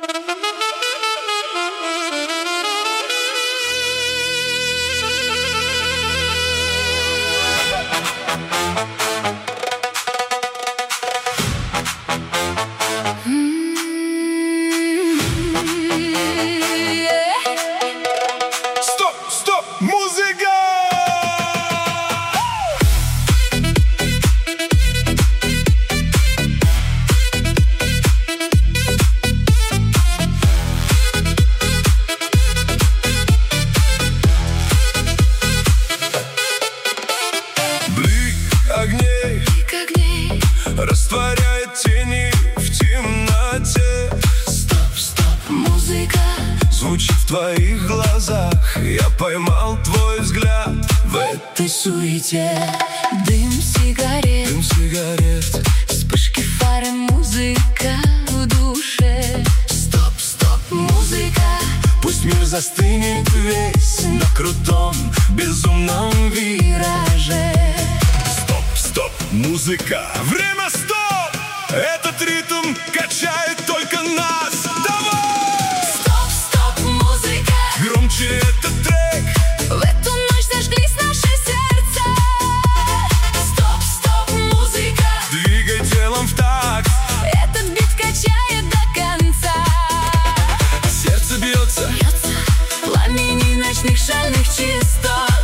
Растворяет тени в темноте. Стоп, стоп, музыка звучит в твоих глазах. Я поймал твой взгляд в этой суете. Дым сигарет, вспышки фары, музыка в душе. Стоп, стоп, музыка. Пусть мир застынет весь на крутом, безумном вираже. Стоп, стоп, музыка. Время стоп! Этот ритм качает только нас. Давай! Стоп, стоп, музыка. Громче этот трек. В эту ночь зажглись наши сердца. Стоп, стоп, музыка. Двигай телом в такт. Этот бит качает до конца. Сердце бьется, пламени ночных шальных частот.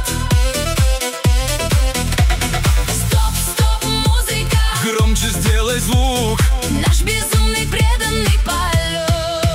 Стоп, стоп, музыка. громче сделай звук. Наш безумный преданный полет.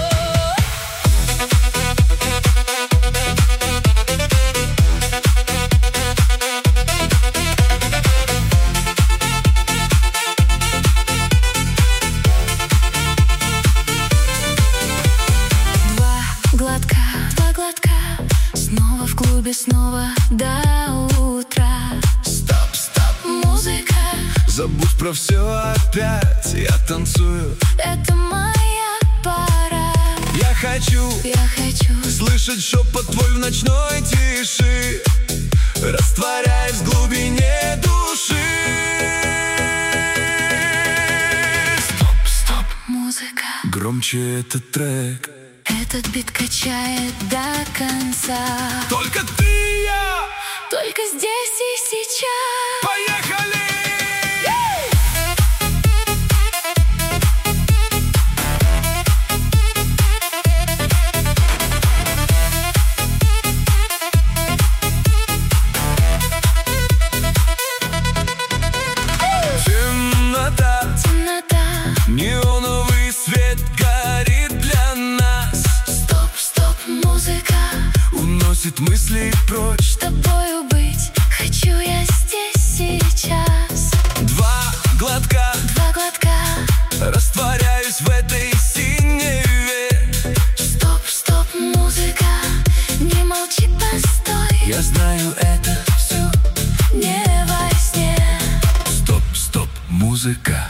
Два глотка, снова в клубе, снова до утра. Стоп, стоп, музыка. Забудь про все опять. Я танцую, Это моя пора. я хочу слышать шепот твой в ночной тиши, растворяясь в глубине души. Стоп, стоп, музыка. Громче этот трек. Этот бит качает до конца. Только ты и я. Только здесь и сейчас. Поехали! Темнота. Неоновый свет горит для нас. Стоп, стоп, музыка. Уносит мысли прочь. С тобою быть хочу я здесь сейчас. Два глотка, растворяюсь в этой синеве. Стоп, стоп, музыка. Не молчи, постой. Я знаю это все Не во сне. Стоп, стоп, музыка.